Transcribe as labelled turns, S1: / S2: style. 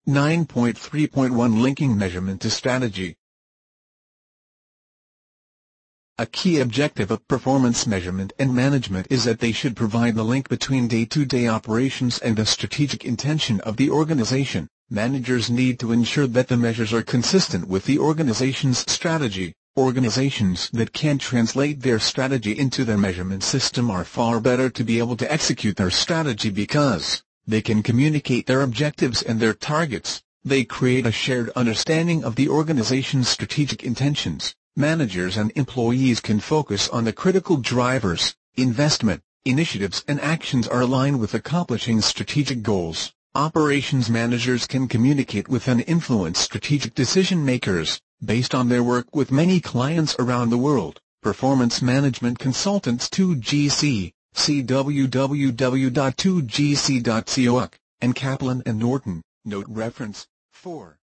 S1: 9.3.1 Linking measurement to strategy. A key objective of performance measurement and management is that they should provide the link between day-to-day operations and the strategic intention of the organization. Managers need to ensure that the measures are consistent with the organization's strategy. Organizations that can translate their strategy into their measurement system are far better to be able to execute their strategy because they can communicate their objectives and their targets. They create a shared understanding of the organization's strategic intentions. Managers and employees can focus on the critical drivers. Investment, initiatives and actions are aligned with accomplishing strategic goals. Operations managers can communicate with and influence strategic decision-makers, based on their work with many clients around the world. Performance Management Consultants 2GC, see www.2gc.co.uk, and Kaplan and Norton, note reference, 4.